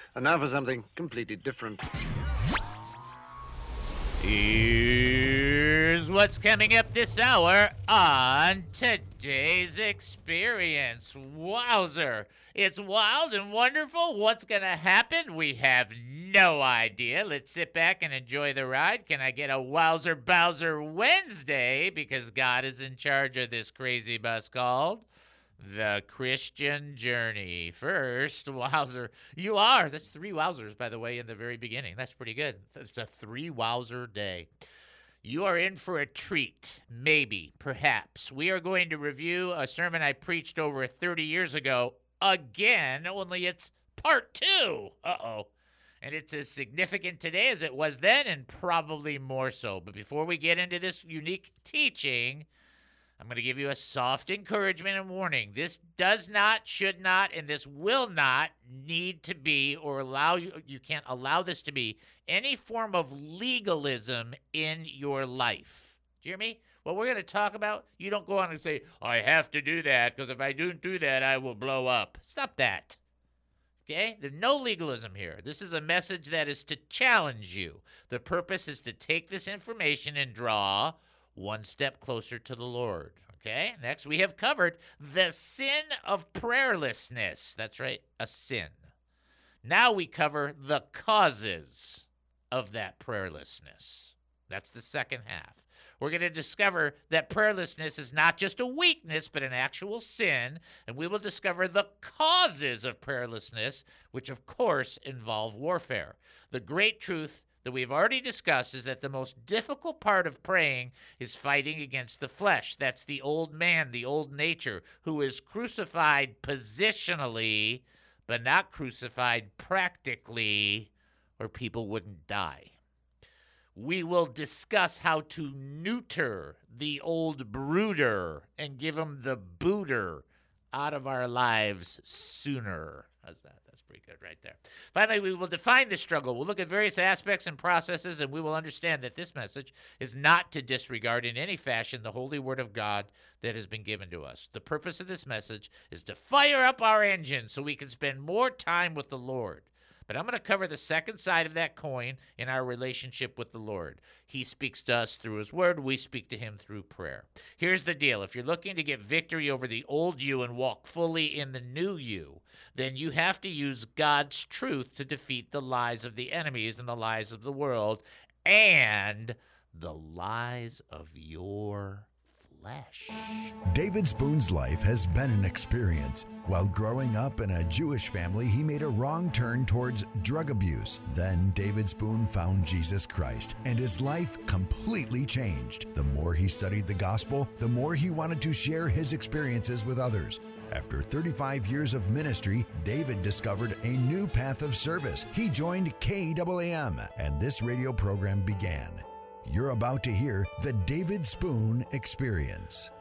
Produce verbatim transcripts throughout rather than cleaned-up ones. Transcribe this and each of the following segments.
And now for something completely different. Here's what's coming up this hour on today's experience. Wowzer. It's wild and wonderful. What's going to happen? We have no idea. Let's sit back and enjoy the ride. Can I get a Wowzer Bowser Wednesday? Because God is in charge of this crazy bus called The Christian Journey. First, Wowzer. You are. That's three Wowzers, by the way, in the very beginning. That's pretty good. It's a three Wowzer day. You are in for a treat. Maybe, perhaps. We are going to review a sermon I preached over thirty years ago again, only it's part two. Uh-oh. And it's as significant today as it was then, and probably more so. But before we get into this unique teaching, I'm going to give you a soft encouragement and warning. This does not, should not, and this will not need to be or allow you, you can't allow this to be any form of legalism in your life. Do you hear me? What we're going to talk about, you don't go on and say, I have to do that because if I don't do that, I will blow up. Stop that. Okay? There's no legalism here. This is a message that is to challenge you. The purpose is to take this information and draw one step closer to the Lord. Okay? Next, we have covered the sin of prayerlessness. That's right, a sin. Now we cover the causes of that prayerlessness. That's the second half. We're going to discover that prayerlessness is not just a weakness, but an actual sin, and we will discover the causes of prayerlessness, which of course involve warfare. The great truth that we've already discussed is that the most difficult part of praying is fighting against the flesh. That's the old man, the old nature, who is crucified positionally, but not crucified practically, or people wouldn't die. We will discuss how to neuter the old brooder and give him the booter out of our lives sooner. How's that? That's pretty good right there. Finally, we will define the struggle. We'll look at various aspects and processes, and we will understand that this message is not to disregard in any fashion the holy word of God that has been given to us. The purpose of this message is to fire up our engine so we can spend more time with the Lord. But I'm going to cover the second side of that coin in our relationship with the Lord. He speaks to us through his word. We speak to him through prayer. Here's the deal. If you're looking to get victory over the old you and walk fully in the new you, then you have to use God's truth to defeat the lies of the enemies and the lies of the world and the lies of your flesh. David Spoon's life has been an experience. While growing up in a Jewish family, he made a wrong turn towards drug abuse. Then David Spoon found Jesus Christ, and his life completely changed. The more he studied the gospel, the more he wanted to share his experiences with others. After thirty-five years of ministry, David discovered a new path of service. He joined K A A M, and this radio program began. You're about to hear the David Spoon Experience.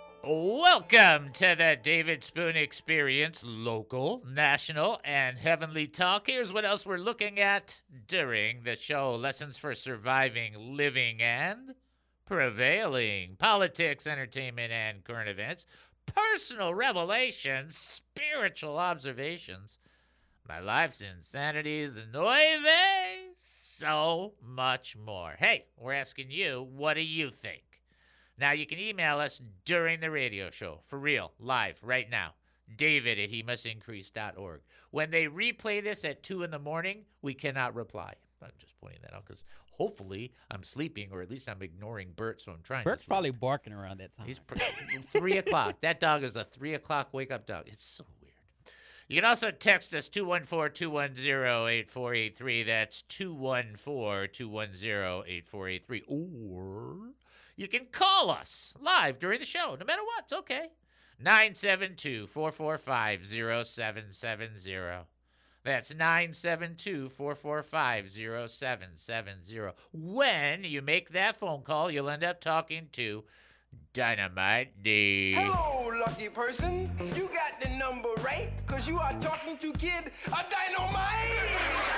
Welcome to the David Spoon Experience, local, national, and heavenly talk. Here's what else we're looking at during the show. Lessons for surviving, living, and prevailing. Politics, entertainment, and current events. Personal revelations, spiritual observations. My life's insanities, and oy so much more. Hey, we're asking you, what do you think? Now, you can email us during the radio show, for real, live, right now. David at he must increase dot org. When they replay this at two in the morning, we cannot reply. I'm just pointing that out because hopefully I'm sleeping, or at least I'm ignoring Bert, so I'm trying Bert's to sleep. probably barking around that time. He's pr- three o'clock. That dog is a three o'clock wake-up dog. It's so weird. You can also text us two one four, two one zero, eight four eight three. That's two one four, two one zero, eight four eight three. Or you can call us live during the show. No matter what, it's okay. nine seven two, four four five, zero seven seven zero. That's nine seven two, four four five, zero seven seven zero. When you make that phone call, you'll end up talking to Dynamite D. Hello, lucky person. You got the number right, because you are talking to Kid a Dynamite.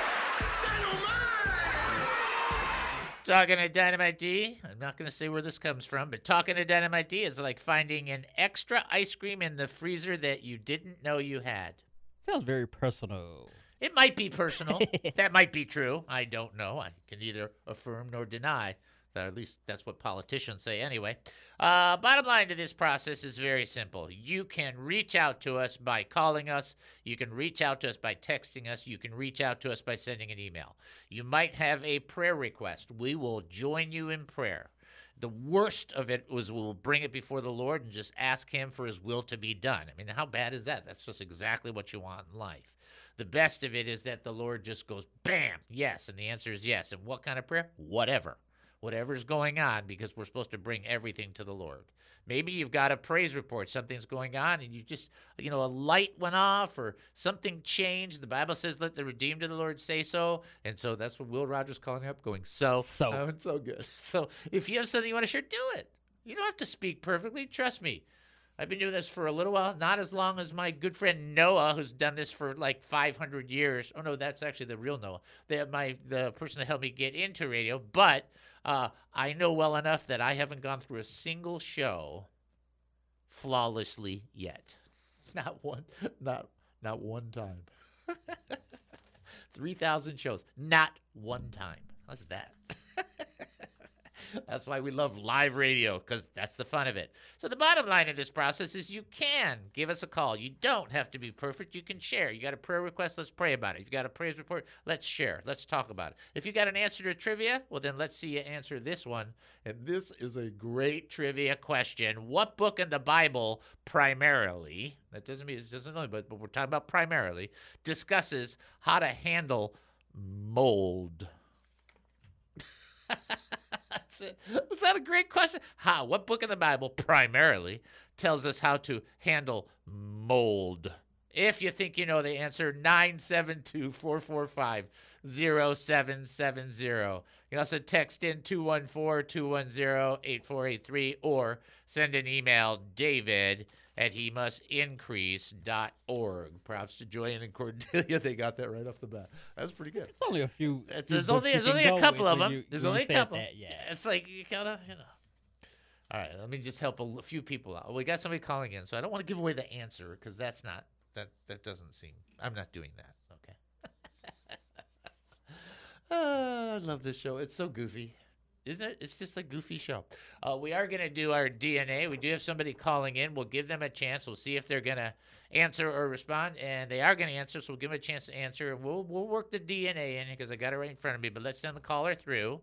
Dynamite! Talking to Dynamite D. I'm not going to say where this comes from, but talking to Dynamite D is like finding an extra ice cream in the freezer that you didn't know you had. Sounds very personal. It might be personal. That might be true. I don't know. I can neither affirm nor deny. Or at least that's what politicians say anyway. Uh, bottom line to this process is very simple. You can reach out to us by calling us. You can reach out to us by texting us. You can reach out to us by sending an email. You might have a prayer request. We will join you in prayer. The worst of it was we'll bring it before the Lord and just ask him for his will to be done. I mean, how bad is that? That's just exactly what you want in life. The best of it is that the Lord just goes, bam, yes, and the answer is yes. And what kind of prayer? Whatever. Whatever's going on, because we're supposed to bring everything to the Lord. Maybe you've got a praise report. Something's going on, and you just, you know, a light went off or something changed. The Bible says, let the redeemed of the Lord say so. And so that's what Will Rogers calling up going, so. So. Oh, it's so good. So if you have something you want to share, do it. You don't have to speak perfectly. Trust me. I've been doing this for a little while, not as long as my good friend Noah, who's done this for like five hundred years. Oh, no, that's actually the real Noah. The, my, the person that helped me get into radio. But uh, I know well enough that I haven't gone through a single show flawlessly yet. Not one, not, not one time. three thousand shows, not one time. How's that? That's why we love live radio, because that's the fun of it. So the bottom line in this process is you can give us a call. You don't have to be perfect. You can share. You got a prayer request, let's pray about it. If you got a praise report, let's share. Let's talk about it. If you got an answer to trivia, well, then let's see you answer this one. And this is a great trivia question. What book in the Bible primarily, that doesn't mean it doesn't know, but, but we're talking about primarily, discusses how to handle mold? That's it. Was that a great question? How? What book in the Bible primarily tells us how to handle mold? If you think you know the answer, nine seven two, four four five, zero seven seven zero. You can also text in two one four, two one zero, eight four eight three or send an email, David at he must increase dot org. Props to Joanne and Cordelia. They got that right off the bat. That's pretty good. It's only a few. It's, few there's only, books there's you only can a go couple with of when them. you- There's when you only a said couple. that, yeah. It's like, you kind of, you know. All right, let me just help a l- few people out. We got somebody calling in, so I don't want to give away the answer because that's not, that, that doesn't seem, I'm not doing that, okay? Oh, I love this show. It's so goofy. Isn't it? It's just a goofy show. Uh, we are going to do our D N A. We do have somebody calling in. We'll give them a chance. We'll see if they're going to answer or respond, and they are going to answer, so we'll give them a chance to answer. And we'll we'll work the D N A in because I got it right in front of me. But let's send the caller through.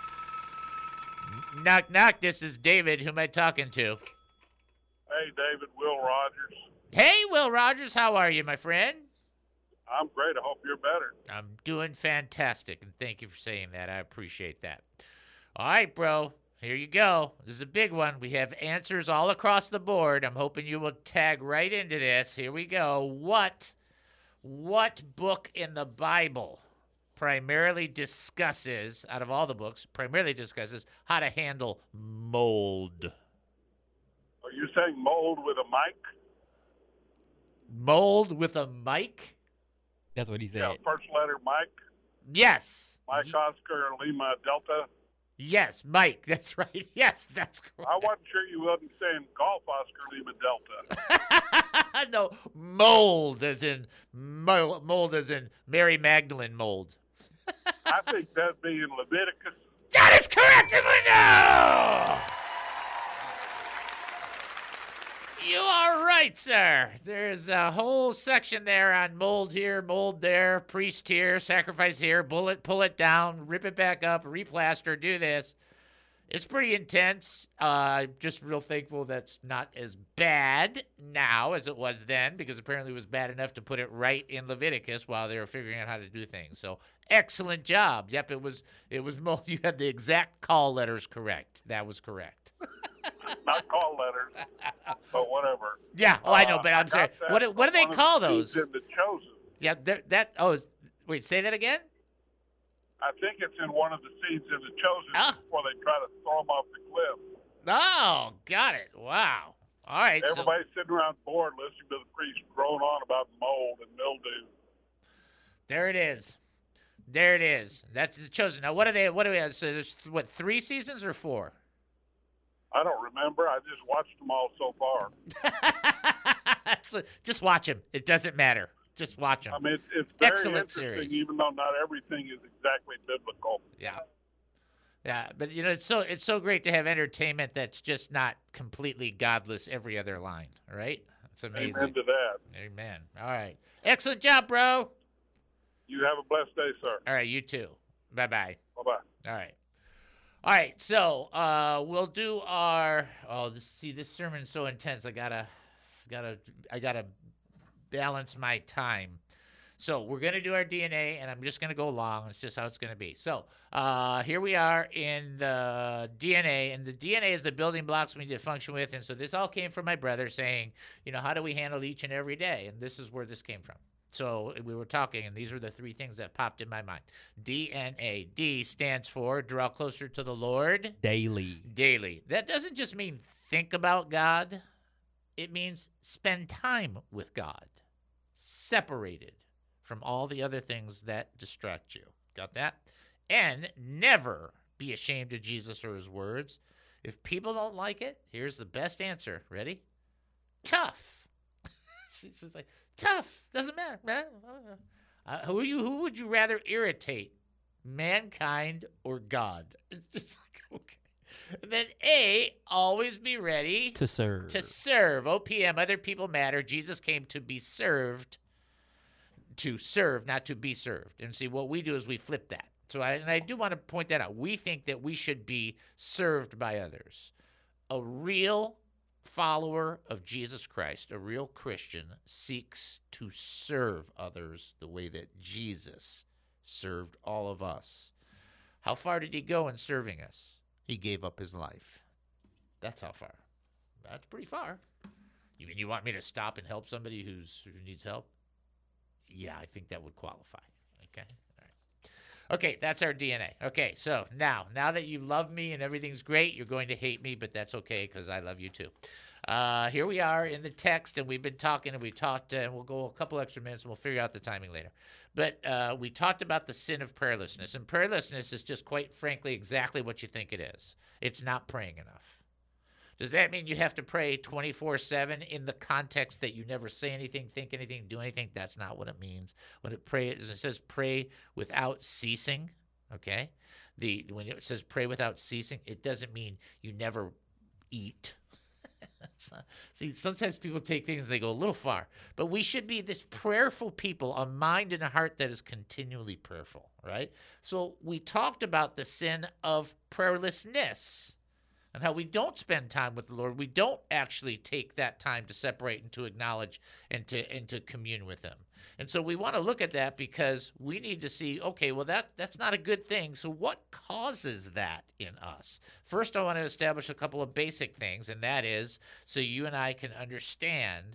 Knock, knock. This is David. Who am I talking to? Hey, David, Will Rogers. Hey, Will Rogers. How are you, my friend? I'm great. I hope you're better. I'm doing fantastic, and thank you for saying that. I appreciate that. All right, bro. Here you go. This is a big one. We have answers all across the board. I'm hoping you will tag right into this. Here we go. What, what book in the Bible primarily discusses, out of all the books, primarily discusses how to handle mold? Are you saying mold with a mic? Mold with a mic? That's what he said. Yeah, first letter Mike. Yes. Mike Oscar Lima Delta. Yes, Mike. That's right. Yes, that's correct. I wasn't sure you wasn't saying golf Oscar Lima Delta. No, mold as in mo- mold as in Mary Magdalene mold. I think that'd be in Leviticus. That is correct, Emilio! You are right, sir. There's a whole section there on mold here, mold there, priest here, sacrifice here, bullet, pull it down, rip it back up, replaster, do this. It's pretty intense. Uh, just real thankful that's not as bad now as it was then, because apparently it was bad enough to put it right in Leviticus while they were figuring out how to do things. So excellent job. Yep, it was. It was. You had the exact call letters correct. That was correct. Not call letters, but whatever. Yeah. Oh, I know, Uh, but I I'm sorry. got that What do- what do from they one of call the those? seeds in the Chosen. Yeah. there- That. Oh, is- wait. Say that again. I think it's in one of the seeds in the Chosen Ah. before they try to throw them off the cliff. Oh, got it. Wow. All right. So, Everybody's sitting around bored listening to the priest drone on about mold and mildew. there it is. There it is. That's the Chosen. Now, what are they? What do we have? So there's what, three seasons or four? I don't remember. I just watched them all so far. So, just watch them. It doesn't matter. Just watch them. I mean, it's, it's very Excellent interesting, series. even though not everything is exactly biblical. Yeah. Yeah, but you know it's so it's so great to have entertainment that's just not completely godless every other line, right? It's amazing. Amen to that. Amen. All right. Excellent job, bro. You have a blessed day, sir. All right, you too. Bye-bye. Bye-bye. All right. All right, so uh, we'll do our oh this, see this sermon's so intense. I gotta gotta I gotta balance my time. So we're going to do our D N A, and I'm just going to go long. It's just how it's going to be. So uh, here we are in the D N A, and the D N A is the building blocks we need to function with. And so this all came from my brother saying, you know, how do we handle each and every day? And this is where this came from. So we were talking, and these were the three things that popped in my mind. D N A. D stands for draw closer to the Lord. Daily. Daily. That doesn't just mean think about God. It means spend time with God. Separated from all the other things that distract you. Got that? And never be ashamed of Jesus or his words. If people don't like it, here's the best answer. Ready? Tough. It's just like, tough. Doesn't matter, man. Uh, who, you, who would you rather irritate? Mankind or God? It's just like, okay. And then A, always be ready To serve. to serve. O P M, other people matter. Jesus came to be served. To serve, not to be served. And see, what we do is we flip that. So I, and I do want to point that out. We think that we should be served by others. A real follower of Jesus Christ, a real Christian, seeks to serve others the way that Jesus served all of us. How far did he go in serving us? He gave up his life. That's how far. That's pretty far. You mean you want me to stop and help somebody who's, who needs help? Yeah, I think that would qualify. Okay? All right. Okay, that's our D N A. Okay, so now, now that you love me and everything's great, you're going to hate me, but that's okay because I love you too. Uh, here we are in the text, and we've been talking, and we talked, uh, and we'll go a couple extra minutes, and we'll figure out the timing later. But uh, we talked about the sin of prayerlessness, and prayerlessness is just quite frankly exactly what you think it is. It's not praying enough. Does that mean you have to pray twenty-four seven in the context that you never say anything, think anything, do anything? That's not what it means. When it pray, it says pray without ceasing, okay? The when it says pray without ceasing, it doesn't mean you never eat. It's not, see, sometimes people take things and they go a little far. But we should be this prayerful people, a mind and a heart that is continually prayerful, right? So we talked about the sin of prayerlessness. And how we don't spend time with the Lord. We don't actually take that time to separate and to acknowledge and to and to commune with him. And so we want to look at that because we need to see, okay, well, that that's not a good thing. So what causes that in us? First, I want to establish a couple of basic things, and that is so you and I can understand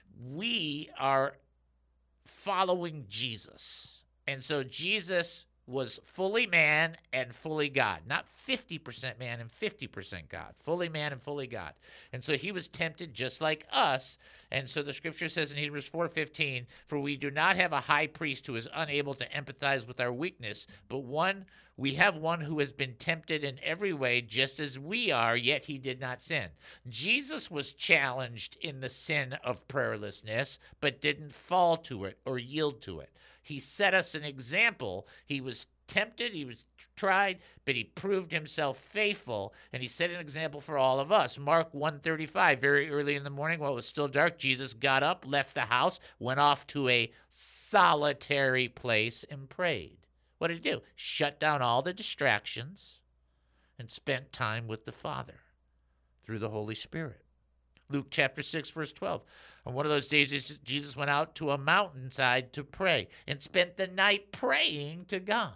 we are following Jesus. And so Jesus was fully man and fully God, not fifty percent man and fifty percent God, fully man and fully God. And so he was tempted just like us. And so the scripture says in Hebrews four fifteen, for we do not have a high priest who is unable to empathize with our weakness, but one we have one who has been tempted in every way just as we are, yet he did not sin. Jesus was challenged in the sin of prayerlessness, but didn't fall to it or yield to it. He set us an example. He was tempted, he was tried, but he proved himself faithful, and he set an example for all of us. Mark one thirty-five, very early in the morning while it was still dark, Jesus got up, left the house, went off to a solitary place and prayed. What did he do? Shut down all the distractions and spent time with the Father through the Holy Spirit. Luke chapter six, verse twelve. On one of those days, Jesus went out to a mountainside to pray and spent the night praying to God.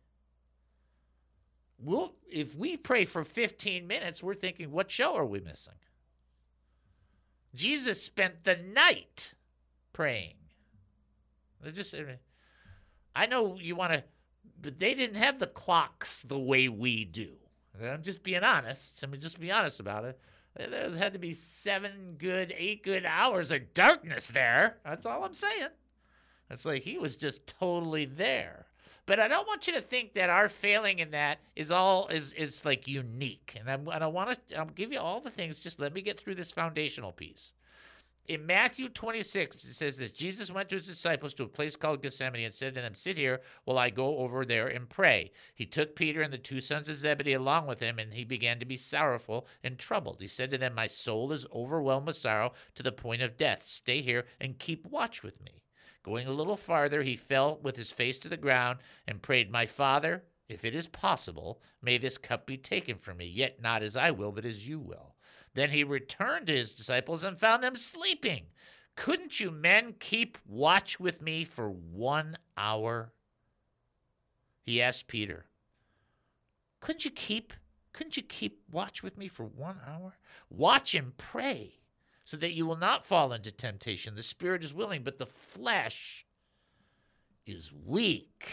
We'll, if we pray for fifteen minutes, we're thinking, what show are we missing? Jesus spent the night praying. They just, I know you want to, but they didn't have the clocks the way we do. I'm just being honest. I mean, just be honest about it. There had to be seven good, eight good hours of darkness there. That's all I'm saying. It's like he was just totally there. But I don't want you to think that our failing in that is all is is like unique. And, I'm, and I want to I'll give you all the things. Just let me get through this foundational piece. In Matthew twenty-six, it says this: Jesus went to his disciples to a place called Gethsemane and said to them, "Sit here while I go over there and pray." He took Peter and the two sons of Zebedee along with him, and he began to be sorrowful and troubled. He said to them, "My soul is overwhelmed with sorrow to the point of death. Stay here and keep watch with me." Going a little farther, he fell with his face to the ground and prayed, "My Father, if it is possible, may this cup be taken from me, yet not as I will, but as you will." Then he returned to his disciples and found them sleeping. "Couldn't you men keep watch with me for one hour?" He asked Peter. Couldn't you keep, couldn't you keep watch with me for one hour? Watch and pray so that you will not fall into temptation. The spirit is willing, but the flesh is weak.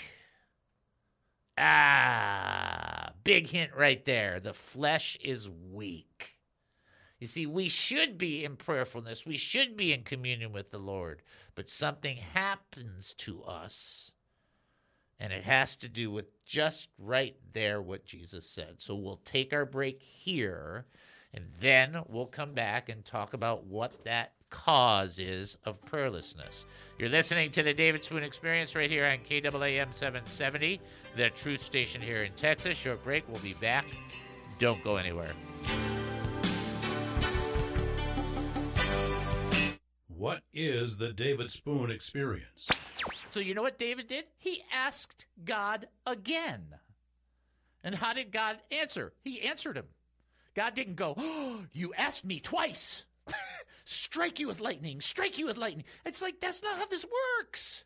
Ah, big hint right there. The flesh is weak. You see, we should be in prayerfulness. We should be in communion with the Lord. But something happens to us, and it has to do with just right there what Jesus said. So we'll take our break here, and then we'll come back and talk about what that cause is of prayerlessness. You're listening to the David Spoon Experience right here on K A A M seven seventy, the truth station here in Texas. Short break. We'll be back. Don't go anywhere. What is the David Spoon Experience? So you know what David did? He asked God again. And how did God answer? He answered him. God didn't go, "Oh, you asked me twice. Strike you with lightning, strike you with lightning." It's like, that's not how this works.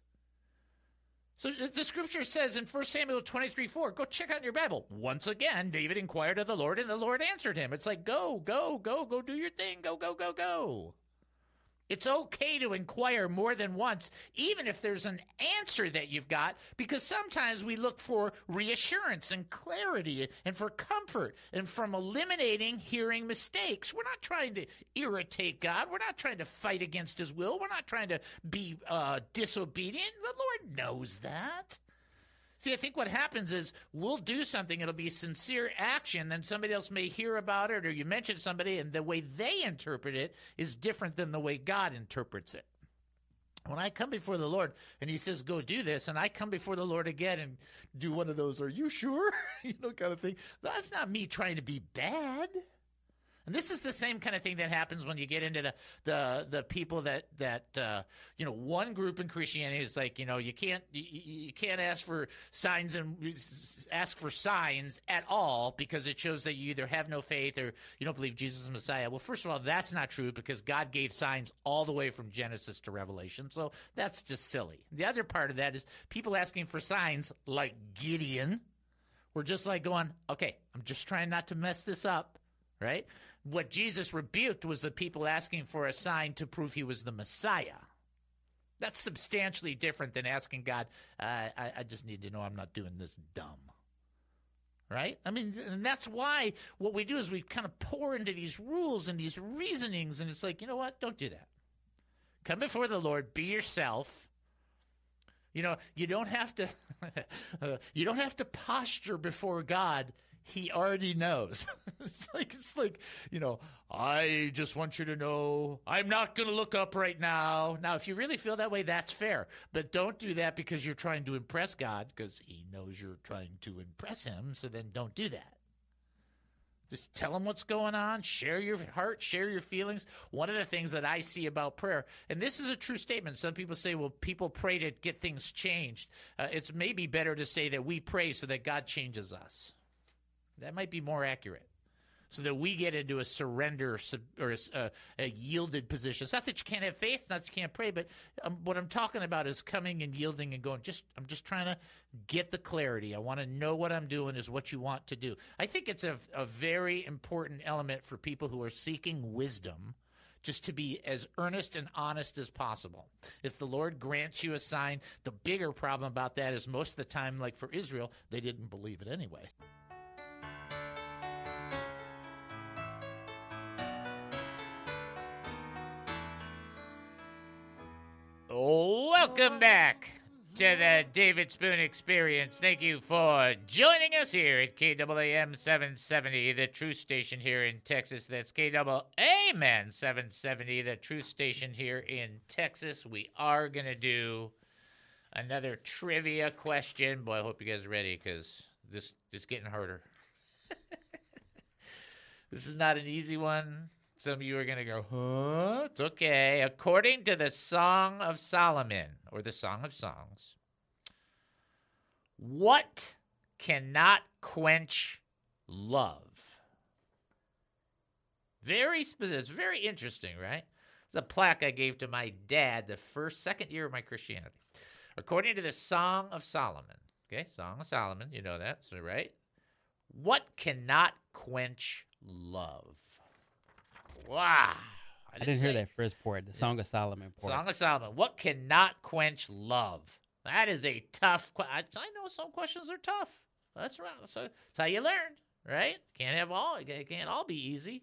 So the scripture says in First Samuel twenty-three four, go check out in your Bible. Once again, David inquired of the Lord, and the Lord answered him. It's like, go, go, go, go do your thing. Go, go, go, go. It's okay to inquire more than once, even if there's an answer that you've got, because sometimes we look for reassurance and clarity and for comfort and from eliminating hearing mistakes. We're not trying to irritate God. We're not trying to fight against his will. We're not trying to be uh, disobedient. The Lord knows that. See, I think what happens is we'll do something, it'll be sincere action, then somebody else may hear about it, or you mention somebody, and the way they interpret it is different than the way God interprets it. When I come before the Lord and he says, go do this, and I come before the Lord again and do one of those, are you sure? you know, kind of thing. That's not me trying to be bad. And this is the same kind of thing that happens when you get into the the, the people that that uh, you know, one group in Christianity is like, you know, you can't you, you can't ask for signs and ask for signs at all because it shows that you either have no faith or you don't believe Jesus is Messiah. Well, first of all, that's not true because God gave signs all the way from Genesis to Revelation, so that's just silly. The other part of that is people asking for signs like Gideon. We're just like going, okay, I'm just trying not to mess this up, right? What Jesus rebuked was the people asking for a sign to prove he was the Messiah. That's substantially different than asking God, uh, I, I just need to know I'm not doing this dumb. Right? I mean, and that's why what we do is we kind of pour into these rules and these reasonings, and it's like, you know what? Don't do that. Come before the Lord, be yourself. You know, you don't have to uh, you don't have to posture before God. He already knows. it's like, it's like, you know, I just want you to know I'm not going to look up right now. Now, if you really feel that way, that's fair. But don't do that because you're trying to impress God, because he knows you're trying to impress him. So then don't do that. Just tell him what's going on. Share your heart. Share your feelings. One of the things that I see about prayer, and this is a true statement. Some people say, well, people pray to get things changed. Uh, it's maybe better to say that we pray so that God changes us. That might be more accurate, so that we get into a surrender or a, a, a yielded position. It's not that you can't have faith, not that you can't pray, but um, what I'm talking about is coming and yielding and going, just I'm just trying to get the clarity. I want to know what I'm doing is what you want to do. I think it's a, a very important element for people who are seeking wisdom, just to be as earnest and honest as possible. If the Lord grants you a sign, the bigger problem about that is most of the time, like for Israel, they didn't believe it anyway. Welcome back to the David Spoon Experience. Thank you for joining us here at K A A M seven seventy, the truth station here in Texas. That's K A A M seven seventy, the truth station here in Texas. We are going to do another trivia question. Boy, I hope you guys are ready because this is getting harder. This is not an easy one. Some of you are going to go, huh? It's okay. According to the Song of Solomon, or the Song of Songs, what cannot quench love? Very specific. It's very interesting, right? It's a plaque I gave to my dad the first, second year of my Christianity. According to the Song of Solomon, okay, Song of Solomon, you know that, so right? What cannot quench love? Wow. I didn't, I didn't say. hear that first part, the Song of Solomon part. Song of Solomon. What cannot quench love? That is a tough question. I know some questions are tough. That's right. So that's how you learn, right? Can't have all. It can't all be easy.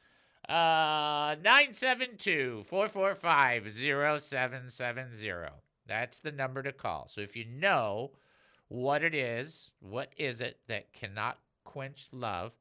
Uh, nine seven two, four four five, zero seven seven zero. That's the number to call. So if you know what it is, what is it that cannot quench love?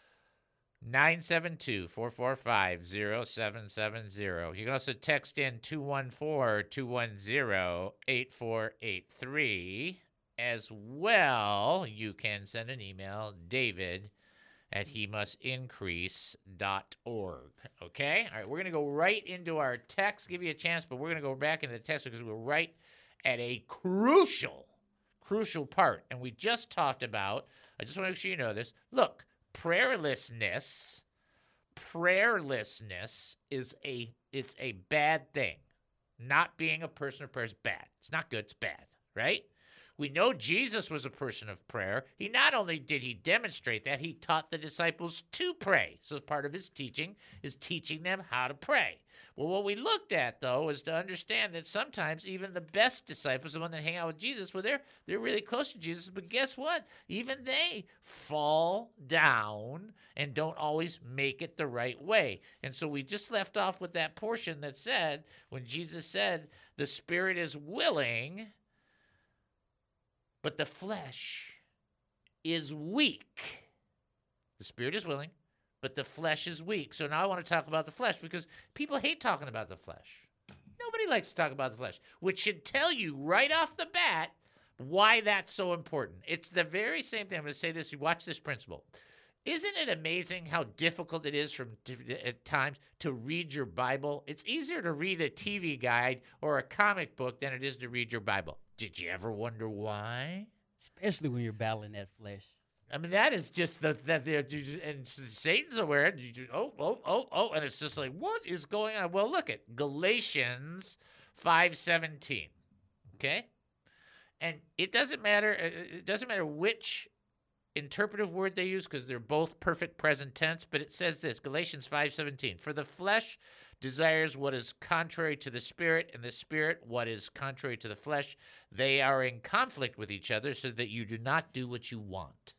nine seven two, four four five, zero seven seven zero. You can also text in two one four, two one zero, eight four eight three. As well, you can send an email, david at he must increase dot org. Okay? All right, we're going to go right into our text, give you a chance, but we're going to go back into the text because we're right at a crucial, crucial part. And we just talked about, I just want to make sure you know this. Look, prayerlessness, prayerlessness is a, it's a bad thing. Not being a person of prayer is bad. It's not good, it's bad, right? We know Jesus was a person of prayer. He not only did he demonstrate that, he taught the disciples to pray. So part of his teaching is teaching them how to pray. Well, what we looked at, though, is to understand that sometimes even the best disciples, the one that hang out with Jesus, well, they're, they're really close to Jesus. But guess what? Even they fall down and don't always make it the right way. And so we just left off with that portion that said, when Jesus said, the spirit is willing, but the flesh is weak. The spirit is willing, but the flesh is weak. So now I want to talk about the flesh because people hate talking about the flesh. Nobody likes to talk about the flesh, which should tell you right off the bat why that's so important. It's the very same thing. I'm going to say this. You watch this principle. Isn't it amazing how difficult it is from at times to read your Bible? It's easier to read a T V guide or a comic book than it is to read your Bible. Did you ever wonder why? Especially when you're battling that flesh. I mean, that is just the that they're and Satan's aware. And you do, oh, oh, oh, oh, and it's just like, what is going on? Well, look at Galatians five seventeen. Okay, and it doesn't matter. It doesn't matter which interpretive word they use because they're both perfect present tense. But it says this: Galatians five seventeen. For the flesh desires what is contrary to the spirit, and the spirit what is contrary to the flesh. They are in conflict with each other, so that you do not do what you want.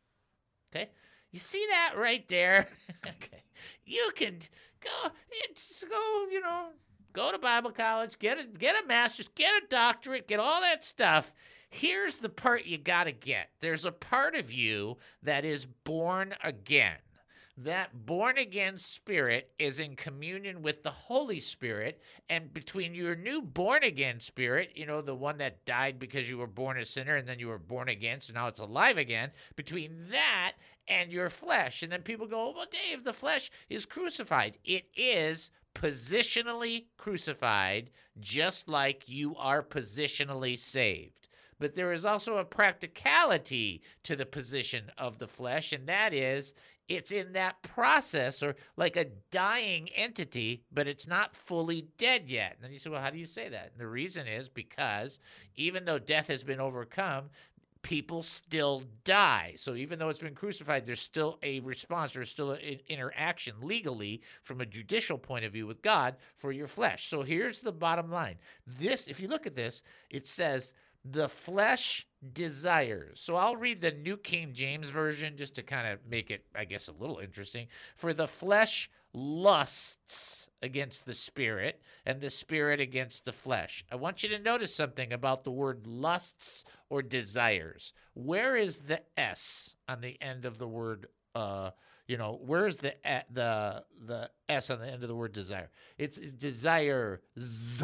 Okay? You see that right there? Okay. You can go, it's go, you know, go to Bible college, get a, get a master's, get a doctorate, get all that stuff. Here's the part you got to get. There's a part of you that is born again. That born-again spirit is in communion with the Holy Spirit, and between your new born-again spirit, you know, the one that died because you were born a sinner and then you were born again, so now it's alive again, between that and your flesh. And then people go, well, Dave, the flesh is crucified. It is positionally crucified, just like you are positionally saved. But there is also a practicality to the position of the flesh, and that is it's in that process, or like a dying entity, but it's not fully dead yet. And then you say, well, how do you say that? And the reason is because even though death has been overcome, people still die. So even though it's been crucified, there's still a response, there's still an interaction legally from a judicial point of view with God for your flesh. So here's the bottom line. This, if you look at this, it says, the flesh desires. So I'll read the New King James Version just to kind of make it, I guess, a little interesting. For the flesh lusts against the spirit, and the spirit against the flesh. I want you to notice something about the word lusts or desires. Where is the S on the end of the word, uh, you know, where's the uh, the the S on the end of the word desire? It's desire. Z.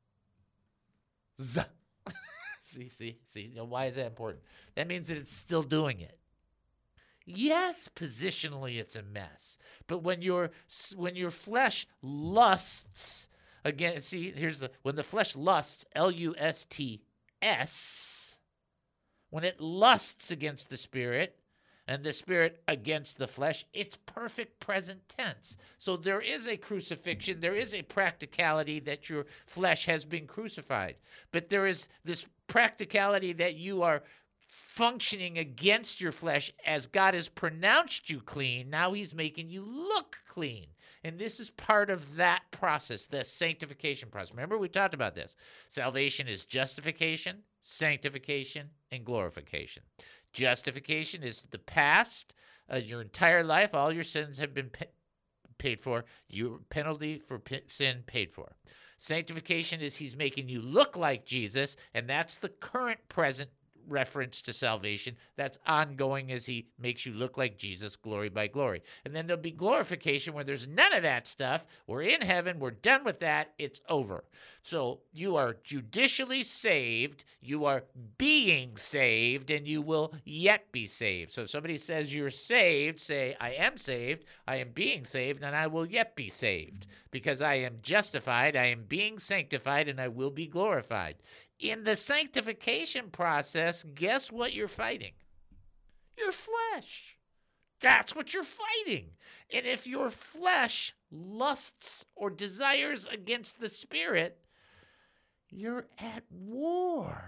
Z. see, see, see. Now, why is that important? That means that it's still doing it. Yes, positionally it's a mess. But when your when your flesh lusts, again, see, here's the when the flesh lusts, L U S T S, when it lusts against the spirit and the spirit against the flesh, it's perfect present tense. So there is a crucifixion, there is a practicality that your flesh has been crucified. But there is this practicality that you are functioning against your flesh as God has pronounced you clean. Now he's making you look clean. And this is part of that process, the sanctification process. Remember, we talked about this. Salvation is justification, sanctification, and glorification. Justification is the past, uh, your entire life, all your sins have been pa- paid for, your penalty for p- sin paid for. Sanctification is he's making you look like Jesus, and that's the current present reference to salvation that's ongoing as he makes you look like Jesus, glory by glory. And then there'll be glorification where there's none of that stuff. We're in heaven. We're done with that. It's over. So you are judicially saved. You are being saved, and you will yet be saved. So if somebody says you're saved, say, I am saved, I am being saved, and I will yet be saved because I am justified, I am being sanctified, and I will be glorified. In the sanctification process, guess what you're fighting? Your flesh. That's what you're fighting. And if your flesh lusts or desires against the spirit, you're at war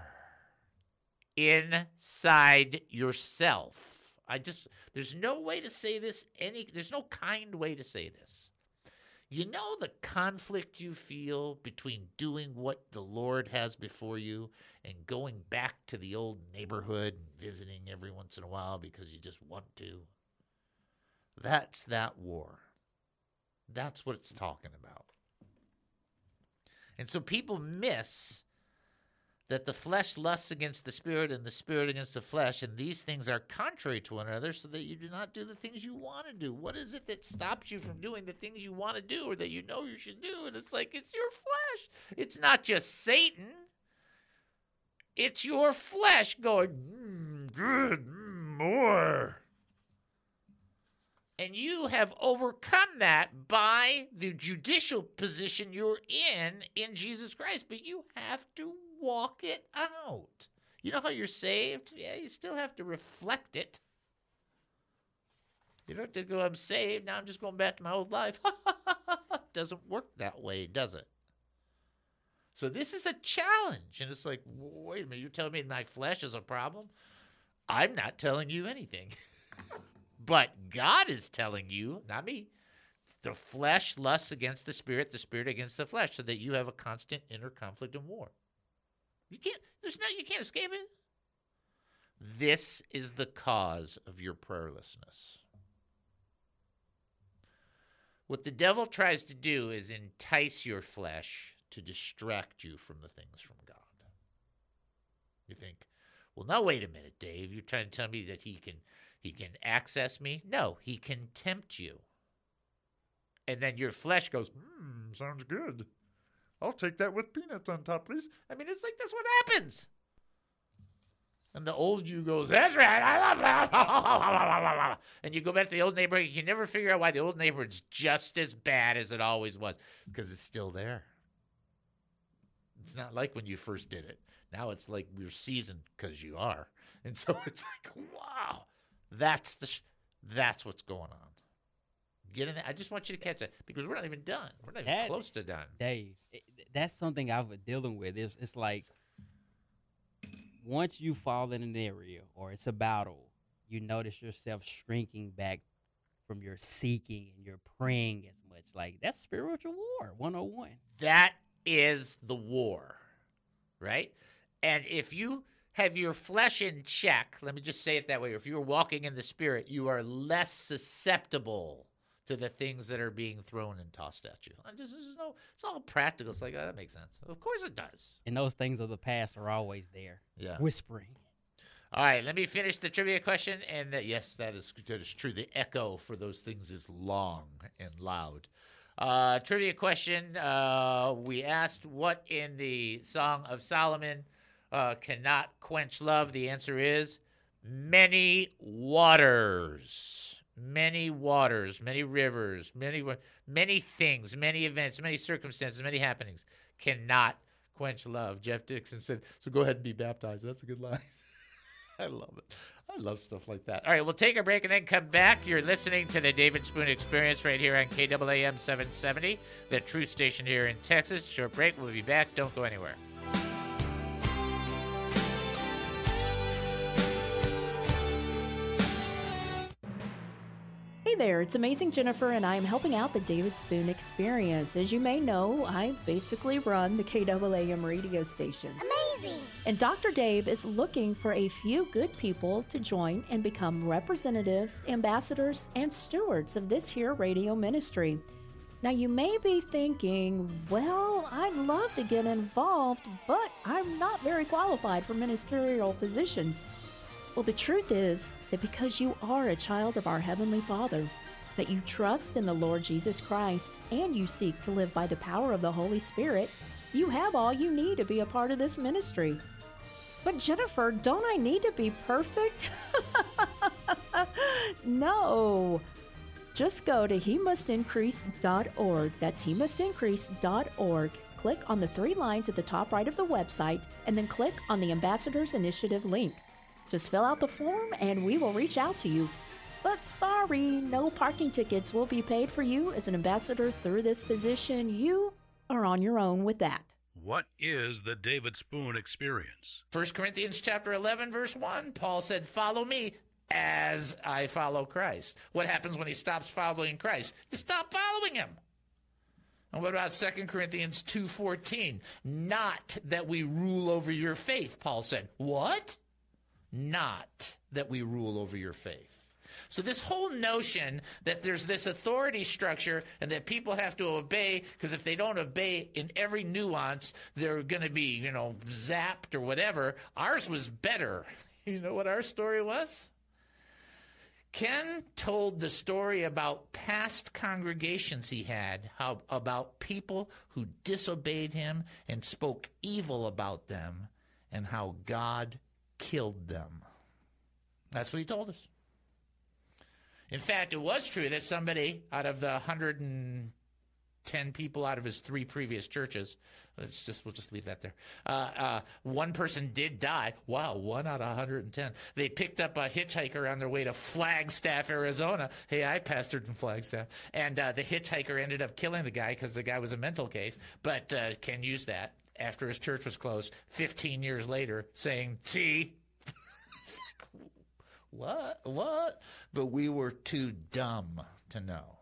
inside yourself. I just, there's no way to say this any, there's no kind way to say this. You know the conflict you feel between doing what the Lord has before you and going back to the old neighborhood and visiting every once in a while because you just want to? That's that war. That's what it's talking about. And so people miss that the flesh lusts against the spirit and the spirit against the flesh, and these things are contrary to one another so that you do not do the things you want to do. What is it that stops you from doing the things you want to do or that you know you should do? And it's like, it's your flesh. It's not just Satan. It's your flesh going, mm, good, mm, more. And you have overcome that by the judicial position you're in in Jesus Christ, but you have to walk it out. You know how you're saved? Yeah, you still have to reflect it. You don't have to go, I'm saved, now I'm just going back to my old life. Doesn't work that way, does it? So this is a challenge. And it's like, wait a minute, you're telling me my flesh is a problem? I'm not telling you anything. But God is telling you, not me, the flesh lusts against the spirit, the spirit against the flesh, so that you have a constant inner conflict and war. You can't, there's no, you can't escape it. This is the cause of your prayerlessness. What the devil tries to do is entice your flesh to distract you from the things from God. You think, well, now wait a minute, Dave. You're trying to tell me that he can he can access me? No, he can tempt you. And then your flesh goes, hmm, sounds good. I'll take that with peanuts on top, please. I mean, it's like, that's what happens. And the old you goes, that's right, I love that. And you go back to the old neighborhood. You can never figure out why the old neighborhood's just as bad as it always was, because it's still there. It's not like when you first did it. Now it's like we're seasoned because you are. And so it's like, wow, that's the sh- that's what's going on. Get in there. I just want you to catch that because we're not even done. We're not even That- close to done. Dave, it- that's something I've been dealing with. It's, it's like once you fall in an area or it's a battle, you notice yourself shrinking back from your seeking and your praying as much. Like, that's spiritual war one oh one. That is the war, right? And if you have your flesh in check, let me just say it that way. If you're walking in the spirit, you are less susceptible to the things that are being thrown and tossed at you. I just, just no, it's all practical. It's like, oh, that makes sense. Of course it does. And those things of the past are always there. Yeah. Whispering. All right, let me finish the trivia question. And that, yes, that is, that is true. The echo for those things is long and loud. Uh, trivia question. Uh, we asked what in the Song of Solomon uh, cannot quench love. The answer is many waters. Many waters, many rivers, many many things, many events, many circumstances, many happenings cannot quench love. Jeff Dixon said, so go ahead and be baptized. That's a good line. I love it. I love stuff like that. All right, we'll take a break and then come back. You're listening to the David Spoon Experience right here on K A A M seven seventy, the truth station here in Texas. Short break. We'll be back. Don't go anywhere. Hey there, it's Amazing Jennifer, and I am helping out the David Spoon Experience. As you may know, I basically run the K A A M radio station. Amazing! And Doctor Dave is looking for a few good people to join and become representatives, ambassadors, and stewards of this here radio ministry. Now, you may be thinking, well, I'd love to get involved, but I'm not very qualified for ministerial positions. Well, the truth is that because you are a child of our Heavenly Father, that you trust in the Lord Jesus Christ, and you seek to live by the power of the Holy Spirit, you have all you need to be a part of this ministry. But Jennifer, don't I need to be perfect? No. Just go to he must increase dot org. That's he must increase dot org. Click on the three lines at the top right of the website, and then click on the Ambassadors Initiative link. Just fill out the form and we will reach out to you. But sorry, no parking tickets will be paid for you as an ambassador through this position. You are on your own with that. What is the David Spoon Experience? First Corinthians chapter eleven, verse one, Paul said, follow me as I follow Christ. What happens when he stops following Christ? You stop following him. And what about Second Corinthians two fourteen? Not that we rule over your faith, Paul said. What? Not that we rule over your faith. So this whole notion that there's this authority structure and that people have to obey, because if they don't obey in every nuance, they're going to be, you know, zapped or whatever. Ours was better. You know what our story was? Ken told the story about past congregations he had, how about people who disobeyed him and spoke evil about them, and how God killed them. That's what he told us. In fact, it was true that somebody out of the one hundred ten people out of his three previous churches, let's just we'll just leave that there. Uh, uh, one person did die. Wow, one out of one hundred ten. They picked up a hitchhiker on their way to Flagstaff, Arizona. Hey, I pastored in Flagstaff, and uh, the hitchhiker ended up killing the guy because the guy was a mental case. But uh, Ken used that after his church was closed fifteen years later, saying, see, what, what? But we were too dumb to know.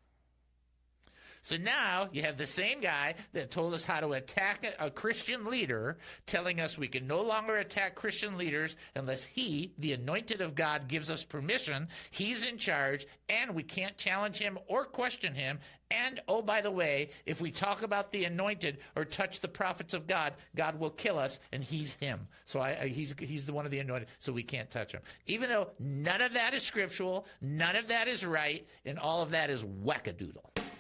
So now you have the same guy that told us how to attack a, a Christian leader, telling us we can no longer attack Christian leaders unless he, the anointed of God, gives us permission. He's in charge, and we can't challenge him or question him. And, oh, by the way, if we talk about the anointed or touch the prophets of God, God will kill us, and he's him. So I, I, he's, he's the one of the anointed, so we can't touch him. Even though none of that is scriptural, none of that is right, and all of that is wackadoodle.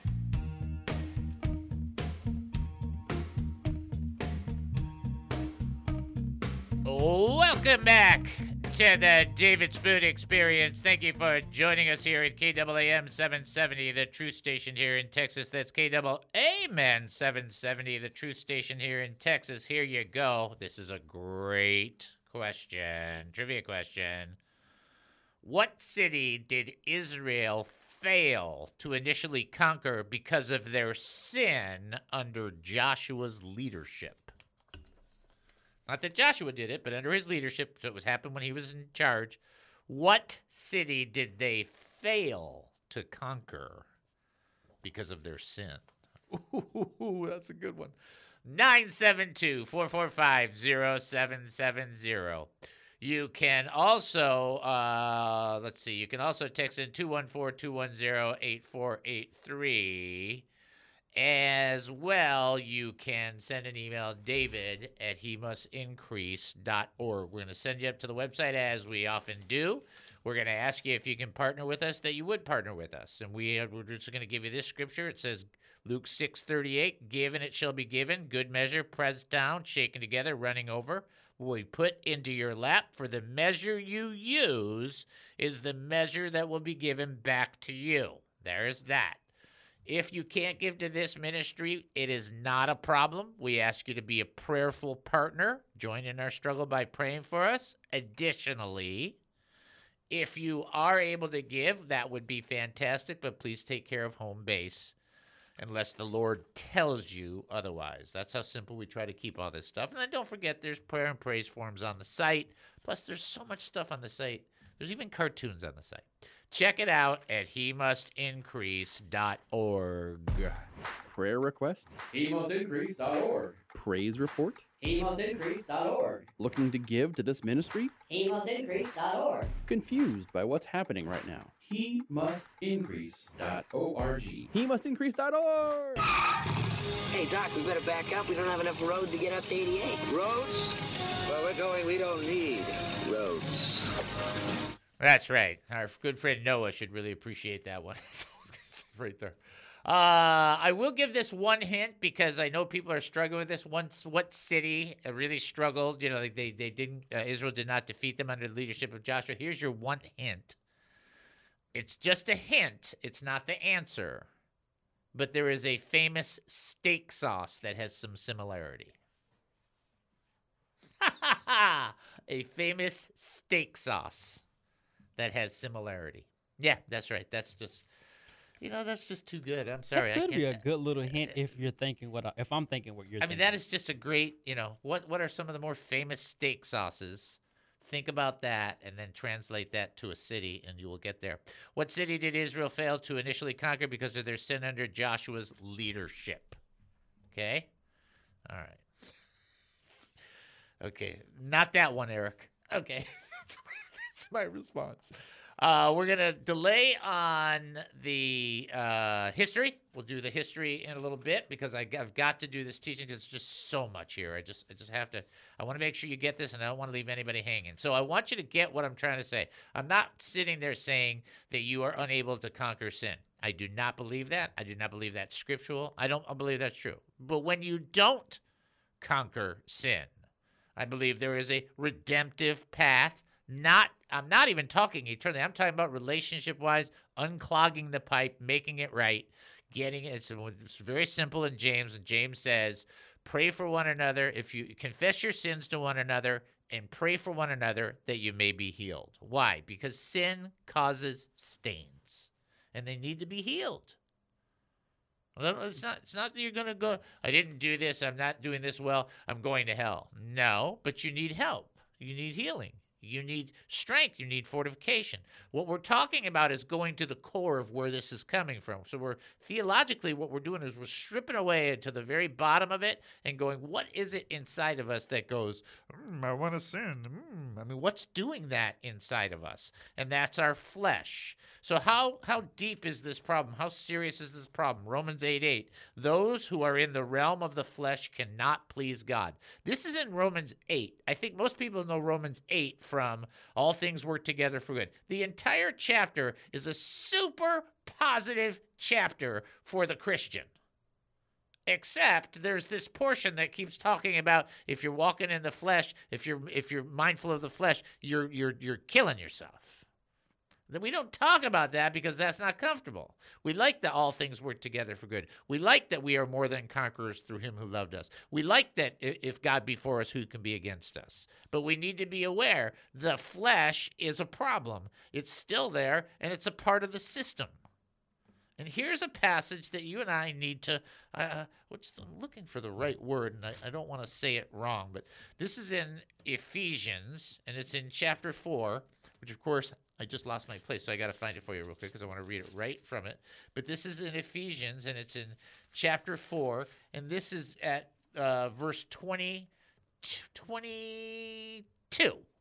Welcome back to the David Spoon Experience. Thank you for joining us here at K A A M seven seventy, the truth station here in Texas. That's K A A M seven seventy, the truth station here in Texas. Here you go. This is a great question. Trivia question. What city did Israel fail to initially conquer because of their sin under Joshua's leadership? Not that Joshua did it, but under his leadership, so it was happened when he was in charge. What city did they fail to conquer because of their sin? Ooh, that's a good one. nine seven two, four four five, zero seven seven zero. You can also, uh, let's see, you can also text in two one four, two one zero, eight four eight three. As well, you can send an email, David at he must increase dot org. We're going to send you up to the website as we often do. We're going to ask you if you can partner with us, that you would partner with us. And we are, we're just going to give you this scripture. It says, Luke six thirty-eight, given it shall be given, good measure, pressed down, shaken together, running over, will be put into your lap. For the measure you use is the measure that will be given back to you. There's that. If you can't give to this ministry, it is not a problem. We ask you to be a prayerful partner. Join in our struggle by praying for us. Additionally, if you are able to give, that would be fantastic, but please take care of home base unless the Lord tells you otherwise. That's how simple we try to keep all this stuff. And then don't forget, there's prayer and praise forms on the site. Plus, there's so much stuff on the site. There's even cartoons on the site. Check it out at he must increase dot org. Prayer request? he must increase dot org. Praise report? he must increase dot org. Looking to give to this ministry? he must increase dot org. Confused by what's happening right now? he must increase dot org. he must increase dot org. Hey, Doc, we better back up. We don't have enough road to get up to eighty-eight. Roads? Where we're going, we don't need roads. That's right. Our good friend Noah should really appreciate that one. That's all I'm gonna say right there. Uh, I will give this one hint because I know people are struggling with this. Once, what city really struggled? You know, like they they didn't. Uh, Israel did not defeat them under the leadership of Joshua. Here's your one hint. It's just a hint. It's not the answer. But there is a famous steak sauce that has some similarity. A famous steak sauce that has similarity. Yeah, that's right. That's just, you know, that's just too good. I'm sorry. That could I be a can't, good little hint if you're thinking what I, if I'm thinking what you're I mean, thinking. that is just a great, you know, what what are some of the more famous steak sauces? Think about that and then translate that to a city and you will get there. What city did Israel fail to initially conquer because of their sin under Joshua's leadership? Okay? All right. Okay. Not that one, Eric. Okay. That's my, that's my response. Uh, we're going to delay on the uh, history. We'll do the history in a little bit because I, I've got to do this teaching because it's just so much here. I just I just have to – I want to make sure you get this, and I don't want to leave anybody hanging. So I want you to get what I'm trying to say. I'm not sitting there saying that you are unable to conquer sin. I do not believe that. I do not believe that's scriptural. I don't believe that's true. But when you don't conquer sin, I believe there is a redemptive path. Not, I'm not even talking eternally. I'm talking about relationship-wise, unclogging the pipe, making it right, getting it. It's, it's very simple in James, and James says, pray for one another. If you confess your sins to one another and pray for one another that you may be healed. Why? Because sin causes stains, and they need to be healed. It's not, it's not that you're going to go, I didn't do this, I'm not doing this well, I'm going to hell. No, but you need help. You need healing. You need strength. You need fortification. What we're talking about is going to the core of where this is coming from. So we're theologically, what we're doing is we're stripping away to the very bottom of it and going, what is it inside of us that goes, mm, I want to sin. Mm. I mean, what's doing that inside of us? And that's our flesh. So how how deep is this problem? How serious is this problem? Romans eight eight. Those who are in the realm of the flesh cannot please God. This is in Romans eight. I think most people know Romans eight from all things work together for good. The entire chapter is a super positive chapter for the Christian. Except there's this portion that keeps talking about if you're walking in the flesh, if you're if you're mindful of the flesh, you're you're you're killing yourself. Then we don't talk about that because that's not comfortable. We like that all things work together for good. We like that we are more than conquerors through him who loved us. We like that if God be for us, who can be against us? But we need to be aware the flesh is a problem. It's still there, and it's a part of the system. And here's a passage that you and I need to, uh, what's the, I'm looking for the right word, and I, I don't want to say it wrong, but this is in Ephesians, and it's in chapter four, which, of course, I just lost my place, so I got to find it for you real quick because I want to read it right from it. But this is in Ephesians, and it's in chapter four, and this is at uh, verse twenty, twenty-two.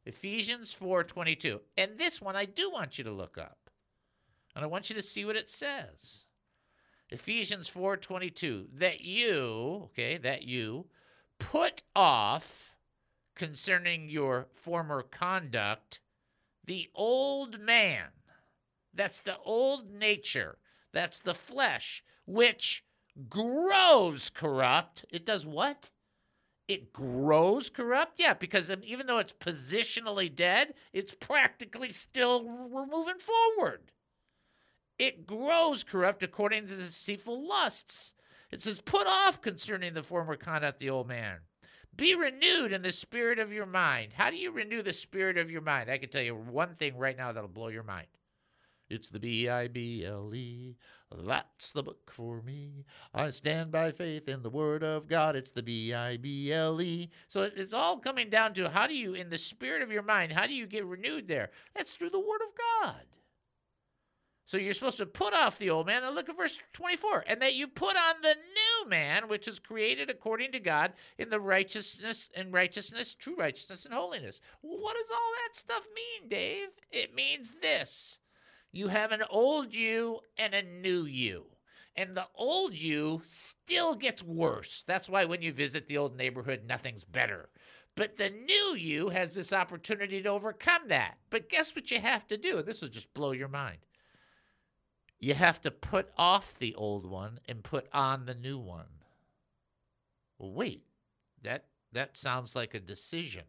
Ephesians four twenty-two. And this one I do want you to look up. And I want you to see what it says. Ephesians four twenty-two. That you, okay, that you put off concerning your former conduct the old man. That's the old nature. That's the flesh, which grows corrupt. It does what? It grows corrupt? Yeah, because even though it's positionally dead, it's practically still we're moving forward. It grows corrupt according to the deceitful lusts. It says, put off concerning the former conduct the old man. Be renewed in the spirit of your mind. How do you renew the spirit of your mind? I can tell you one thing right now that'll blow your mind. It's the B I B L E. That's the book for me. I stand by faith in the word of God. It's the B I B L E. So it's all coming down to how do you, in the spirit of your mind, how do you get renewed there? That's through the word of God. So you're supposed to put off the old man. And look at verse twenty-four. And that you put on the new man, which is created according to God in the righteousness and righteousness, true righteousness and holiness. Well, what does all that stuff mean, Dave? It means this. You have an old you and a new you. And the old you still gets worse. That's why when you visit the old neighborhood, nothing's better. But the new you has this opportunity to overcome that. But guess what you have to do? This will just blow your mind. You have to put off the old one and put on the new one. Well, wait, that that sounds like a decision.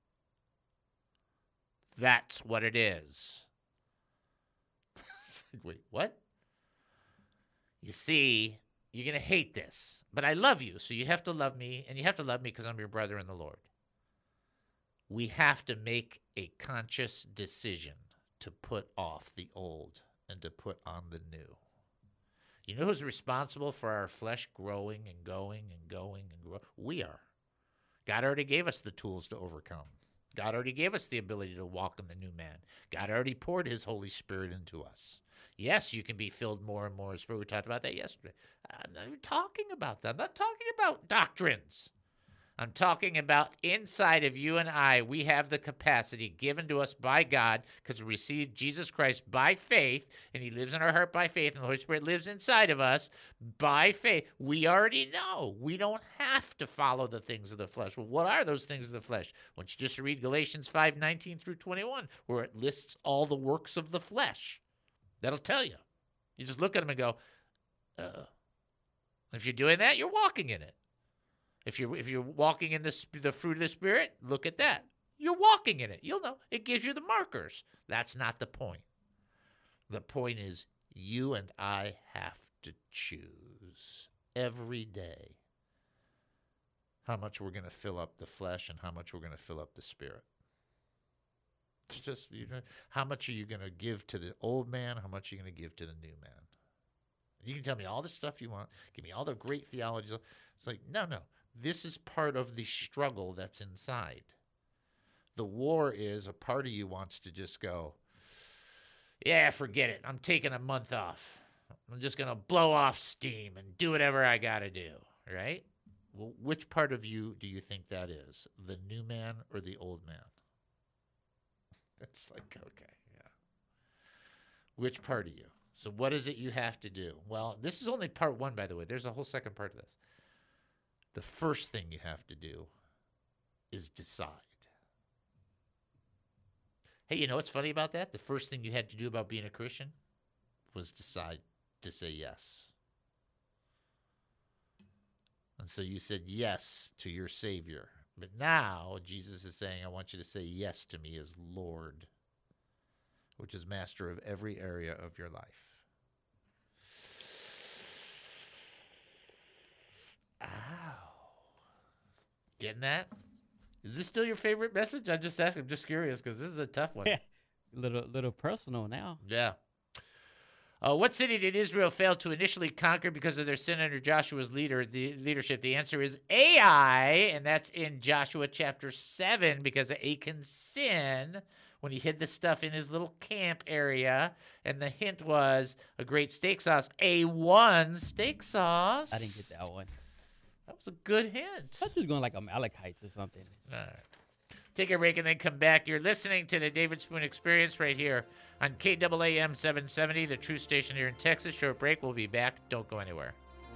That's what it is. Wait, what? You see, you're going to hate this, but I love you, so you have to love me, and you have to love me because I'm your brother in the Lord. We have to make a conscious decision to put off the old and to put on the new. You know who's responsible for our flesh growing and going and going and growing? We are. God already gave us the tools to overcome. God already gave us the ability to walk in the new man. God already poured his Holy Spirit into us. Yes, you can be filled more and more with Spirit. We talked about that yesterday. I'm not even talking about that. I'm not talking about doctrines. I'm talking about inside of you and I, we have the capacity given to us by God because we received Jesus Christ by faith, and he lives in our heart by faith, and the Holy Spirit lives inside of us by faith. We already know. We don't have to follow the things of the flesh. Well, what are those things of the flesh? Why don't you just read Galatians five nineteen through twenty-one, where it lists all the works of the flesh. That'll tell you. You just look at them and go, uh. If you're doing that, you're walking in it. If you're if you're walking in the the fruit of the Spirit, look at that. You're walking in it. You'll know. It gives you the markers. That's not the point. The point is you and I have to choose every day how much we're going to fill up the flesh and how much we're going to fill up the Spirit. It's just, you know, how much are you going to give to the old man? How much are you going to give to the new man? You can tell me all the stuff you want. Give me all the great theology. It's like, no, no. This is part of the struggle that's inside. The war is a part of you wants to just go, yeah, forget it. I'm taking a month off. I'm just going to blow off steam and do whatever I got to do, right? Well, which part of you do you think that is? The new man or the old man? It's like, okay, yeah. Which part of you? So what is it you have to do? Well, this is only part one, by the way. There's a whole second part of this. The first thing you have to do is decide. Hey, you know what's funny about that? The first thing you had to do about being a Christian was decide to say yes. And so you said yes to your Savior. But now Jesus is saying, I want you to say yes to me as Lord, which is master of every area of your life. Ow. Getting that? Is this still your favorite message? I'm just asking. I'm just curious because this is a tough one. little, little personal now. Yeah. Uh, what city did Israel fail to initially conquer because of their sin under Joshua's leader, the leadership? The answer is Ai, and that's in Joshua chapter seven because of Achan's sin when he hid the stuff in his little camp area. And the hint was a great steak sauce, A one steak sauce. I didn't get that one. That was a good hint. I thought you was going like Amalekites or something. All right. Take a break and then come back. You're listening to the David Spoon Experience right here on K A A M seven seventy, the true station here in Texas. Short break. We'll be back. Don't go anywhere.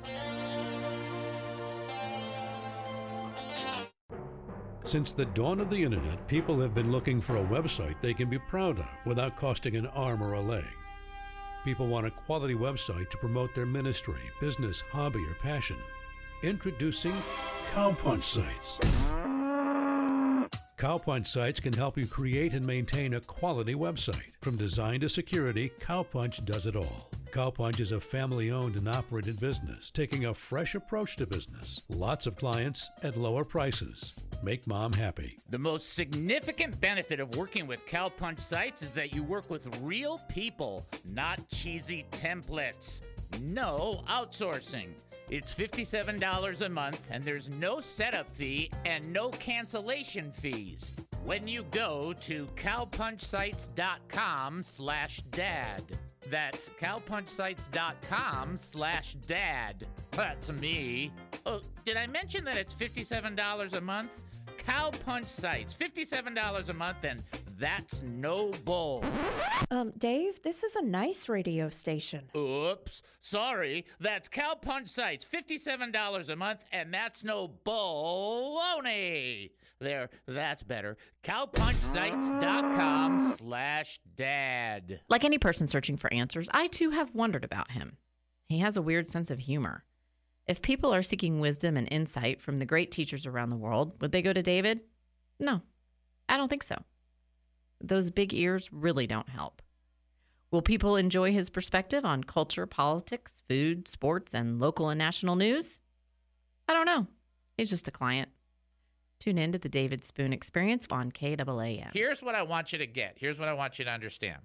Since the dawn of the internet, people have been looking for a website they can be proud of without costing an arm or a leg. People want a quality website to promote their ministry, business, hobby, or passion. Introducing Cowpunch Sites. Cowpunch Sites can help you create and maintain a quality website. From design to security, Cowpunch does it all. Cowpunch is a family-owned and operated business, taking a fresh approach to business. Lots of clients at lower prices. Make mom happy. The most significant benefit of working with Cowpunch Sites is that you work with real people, not cheesy templates. No outsourcing. It's fifty-seven dollars a month, and there's no setup fee and no cancellation fees when you go to cowpunchsites.com slash dad. That's cowpunchsites.com slash dad. That's me. Oh, did I mention that it's fifty-seven dollars a month? Cowpunch Sites, fifty-seven dollars a month, and that's no bull. Um, Dave, this is a nice radio station. Oops, sorry. That's Cowpunch Sites, fifty-seven dollars a month, and that's no baloney. There, that's better. Cowpunchsites.com slash dad. Like any person searching for answers, I too have wondered about him. He has a weird sense of humor. If people are seeking wisdom and insight from the great teachers around the world, would they go to David? No, I don't think so. Those big ears really don't help. Will people enjoy his perspective on culture, politics, food, sports, and local and national news? I don't know. He's just a client. Tune in to the David Spoon Experience on K A A M. Here's what I want you to get. Here's what I want you to understand.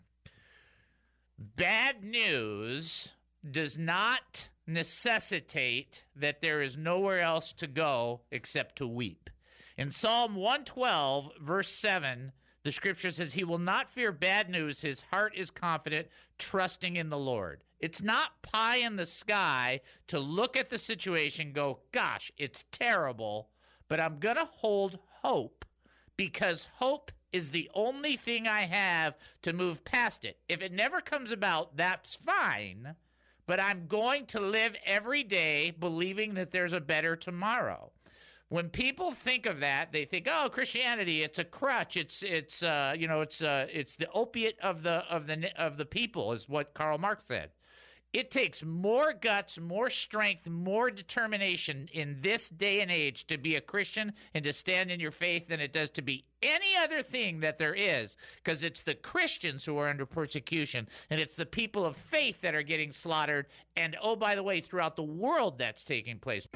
Bad news does not necessitate that there is nowhere else to go except to weep. In Psalm one twelve, verse seven, the scripture says, he will not fear bad news. His heart is confident, trusting in the Lord. It's not pie in the sky to look at the situation and go, gosh, it's terrible, but I'm going to hold hope because hope is the only thing I have to move past it. If it never comes about, that's fine, but I'm going to live every day believing that there's a better tomorrow. When people think of that, they think, "Oh, Christianity, it's a crutch. It's it's uh, you know, it's uh, it's the opiate of the of the of the people," is what Karl Marx said. It takes more guts, more strength, more determination in this day and age to be a Christian and to stand in your faith than it does to be any other thing that there is, because it's the Christians who are under persecution, and it's the people of faith that are getting slaughtered, and oh, by the way, throughout the world that's taking place.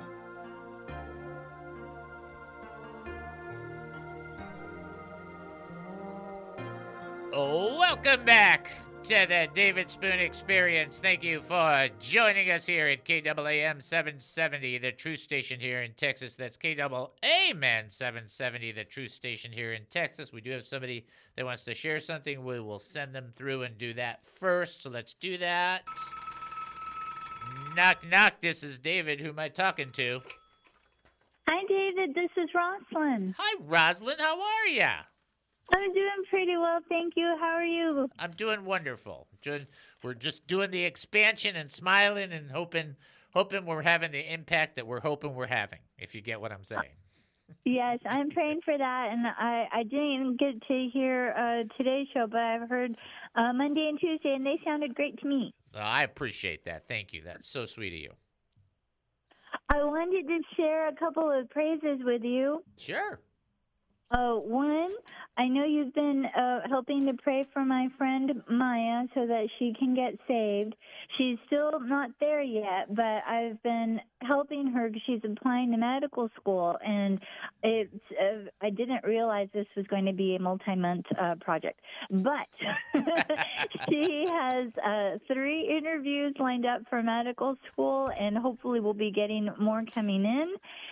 Welcome back to the David Spoon Experience. Thank you for joining us here at K A A M seven seventy, the true station here in Texas. That's K A A M seven seventy, the true station here in Texas. We do have somebody that wants to share something. We will send them through and do that first. So let's do that. Knock, knock. This is David. Who am I talking to? Hi, David. This is Rosalind. Hi, Rosalind. How are ya? I'm doing pretty well, thank you. How are you? I'm doing wonderful. We're just doing the expansion and smiling and hoping hoping we're having the impact that we're hoping we're having, if you get what I'm saying. Yes, I'm praying for that, and I, I didn't even get to hear uh, today's show, but I've heard uh, Monday and Tuesday, and they sounded great to me. Oh, I appreciate that. Thank you. That's so sweet of you. I wanted to share a couple of praises with you. Sure. Uh, one, I know you've been uh, helping to pray for my friend Maya so that she can get saved. She's still not there yet, but I've been helping her because she's applying to medical school, and it's, uh, I didn't realize this was going to be a multi-month uh, project. But she has uh, three interviews lined up for medical school, and hopefully we'll be getting more coming in.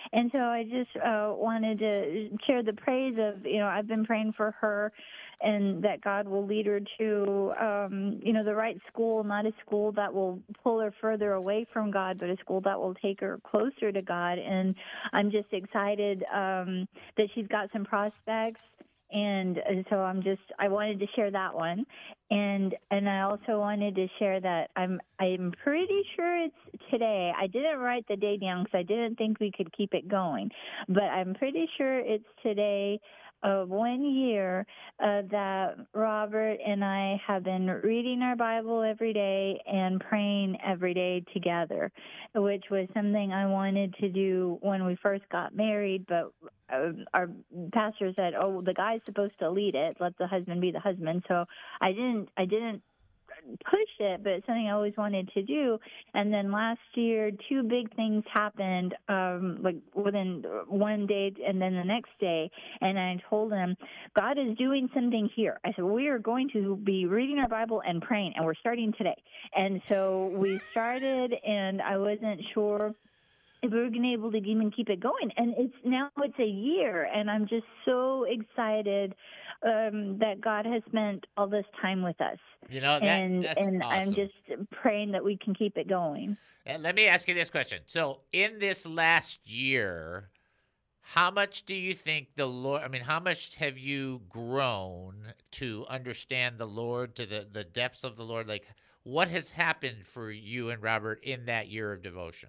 And so I just uh, wanted to share the praise of, you know, I've been praying for her and that God will lead her to, um, you know, the right school, not a school that will pull her further away from God, but a school that will take her closer to God. And I'm just excited um, that she's got some prospects. And so I'm just, I wanted to share that one. And and I also wanted to share that I'm I'm pretty sure it's today. I didn't write the day down because I didn't think we could keep it going. But I'm pretty sure it's today of one year uh, that Robert and I have been reading our Bible every day and praying every day together, which was something I wanted to do when we first got married, but uh, our pastor said, oh, the guy's supposed to lead it, let the husband be the husband. So I didn't, I didn't push it, but it's something I always wanted to do. And then last year, two big things happened, um, like within one day and then the next day. And I told him, God is doing something here. I said, we are going to be reading our Bible and praying, and we're starting today. And so we started, and I wasn't sure if we were going to be able to even keep it going. And it's now it's a year, and I'm just so excited um, that God has spent all this time with us. You know, that, and that's and awesome. I'm just praying that we can keep it going. And let me ask you this question. So in this last year, how much do you think the Lord, I mean, how much have you grown to understand the Lord, to the, the depths of the Lord? Like, what has happened for you and Robert in that year of devotion?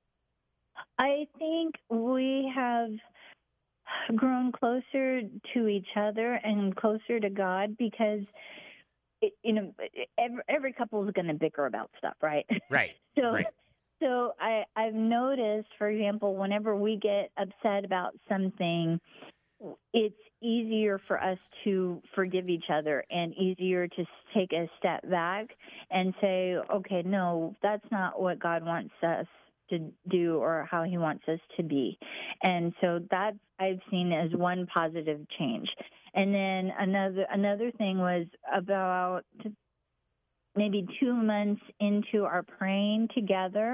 I think we have grown closer to each other and closer to God because, it, you know, every, every couple is going to bicker about stuff, right? Right. so, right. so I, I've noticed, for example, whenever we get upset about something, it's easier for us to forgive each other and easier to take a step back and say, okay, no, that's not what God wants us to do or how he wants us to be. And so that I've seen as one positive change. And then another another thing was about maybe two months into our praying together.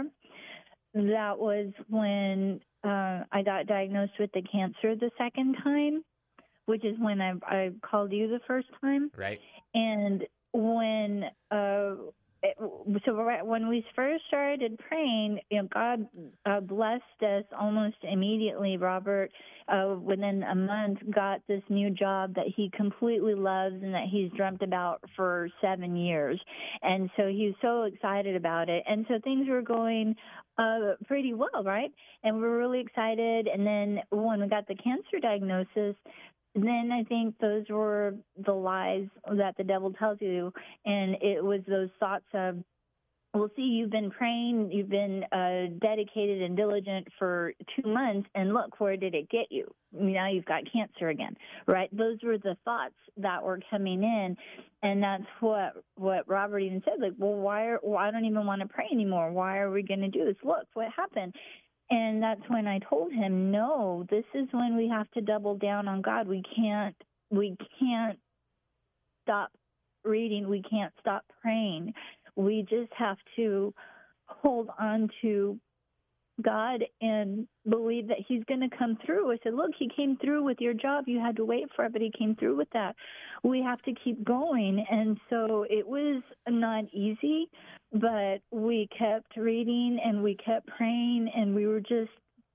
That was when uh, I got diagnosed with the cancer the second time, which is when I, I called you the first time. Right. And when uh, it, so right, when we first started praying, you know, God uh, blessed us almost immediately. Robert, uh, within a month, got this new job that he completely loves and that he's dreamt about for seven years. And so he was so excited about it. And so things were going uh, pretty well, right? And we were really excited. And then when we got the cancer diagnosis, then I think those were the lies that the devil tells you, and it was those thoughts of, well, see, you've been praying, you've been uh, dedicated and diligent for two months, and look, where did it get you? Now you've got cancer again, right? Those were the thoughts that were coming in, and that's what what Robert even said, like, well, why are, well, I don't even want to pray anymore. Why are we going to do this? Look, what happened? And that's when I told him, no, this is when we have to double down on God. We can't, we can't stop reading. We can't stop praying. We just have to hold on to God and believe that he's going to come through. I said, look, he came through with your job. You had to wait for it, but he came through with that. We have to keep going. And so it was not easy, but we kept reading and we kept praying, and we were just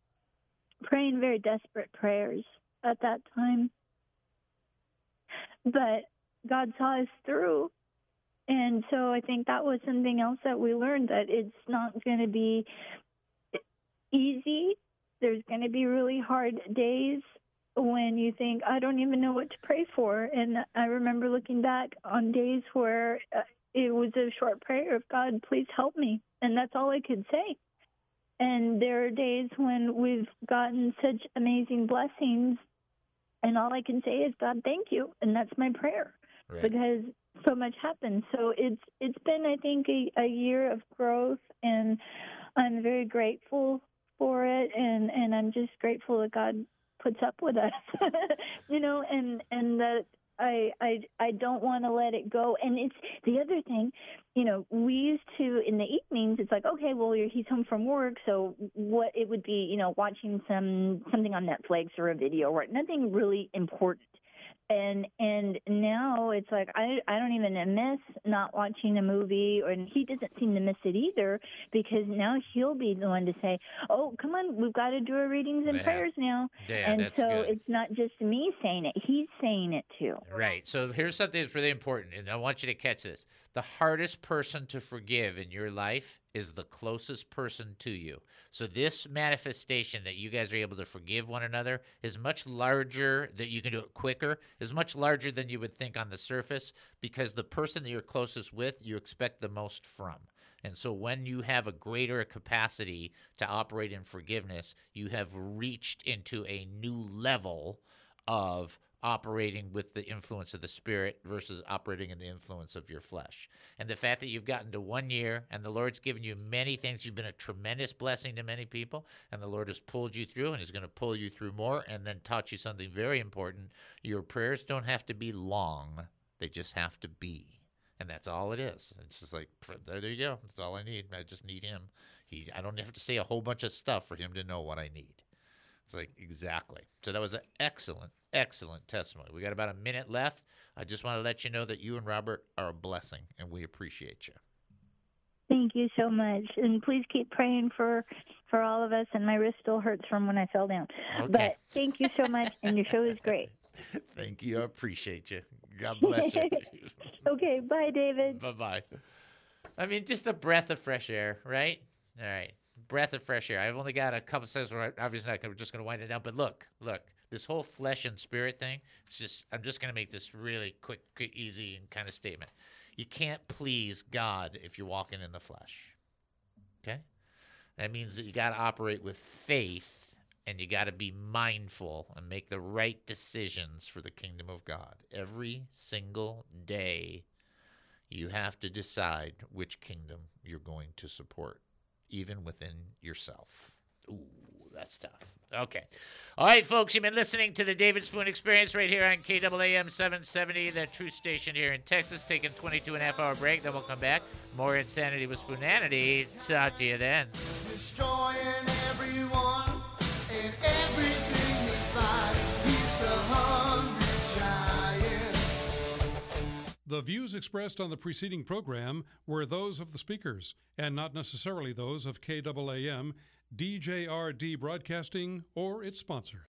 praying very desperate prayers at that time. But God saw us through. And so I think that was something else that we learned, that it's not going to be easy. There's going to be really hard days when you think, I don't even know what to pray for. And I remember looking back on days where uh, it was a short prayer of, God, please help me. And that's all I could say. And there are days when we've gotten such amazing blessings, and all I can say is, God, thank you. And that's my prayer. Right. Because so much happened. So it's it's been, I think, a, a year of growth, and I'm very grateful for it, and, and I'm just grateful that God puts up with us, you know, and, and that I I I don't want to let it go. And it's the other thing, you know, we used to in the evenings. It's like, okay, well, he's home from work, so what it would be, you know, watching some something on Netflix or a video or nothing really important. And and now it's like I, I don't even miss not watching a movie, or and he doesn't seem to miss it either, because now he'll be the one to say, oh, come on, we've got to do our readings and Yeah. prayers now. Yeah, and that's so good. it's not just me saying it, he's saying it too. Right. So here's something that's really important, and I want you to catch this. The hardest person to forgive in your life is the closest person to you. So this manifestation that you guys are able to forgive one another is much larger, that you can do it quicker, is much larger than you would think on the surface, because the person that you're closest with, you expect the most from. And so when you have a greater capacity to operate in forgiveness, you have reached into a new level of operating with the influence of the Spirit versus operating in the influence of your flesh. And the fact that you've gotten to one year and the Lord's given you many things, you've been a tremendous blessing to many people, and the Lord has pulled you through and He's going to pull you through more, and then taught you something very important. Your prayers don't have to be long. They just have to be. And that's all it is. It's just like, there, there you go. That's all I need. I just need Him. He, I don't have to say a whole bunch of stuff for Him to know what I need. It's like, exactly. So that was an excellent, excellent testimony. We got about a minute left. I just want to let you know that you and Robert are a blessing, and we appreciate you. Thank you so much, and please keep praying for for all of us. And my wrist still hurts from when I fell down. Okay. But thank you so much, and your show is great. Thank you. I appreciate you. God bless you. Okay, bye, David. Bye-bye. I mean, just a breath of fresh air, right? All right. Breath of fresh air. I've only got a couple seconds where I, obviously I'm just going to wind it down. But look, look, this whole flesh and spirit thing, it's just, I'm just going to make this really quick, quick, easy and kind of statement. You can't please God if you're walking in the flesh. Okay? That means that you got to operate with faith, and you got to be mindful and make the right decisions for the kingdom of God. Every single day, you have to decide which kingdom you're going to support, even within yourself. Ooh, that's tough. Okay. All right, folks, you've been listening to the David Spoon Experience right here on K A A M seven seventy, the true station here in Texas, taking twenty-two and a half hour break. Then we'll come back. More Insanity with Spoonanity. Talk to you then. Destroying everyone and everything they find. He's the hungry giant. The views expressed on the preceding program were those of the speakers and not necessarily those of K A A M, D J R D Broadcasting, or its sponsors.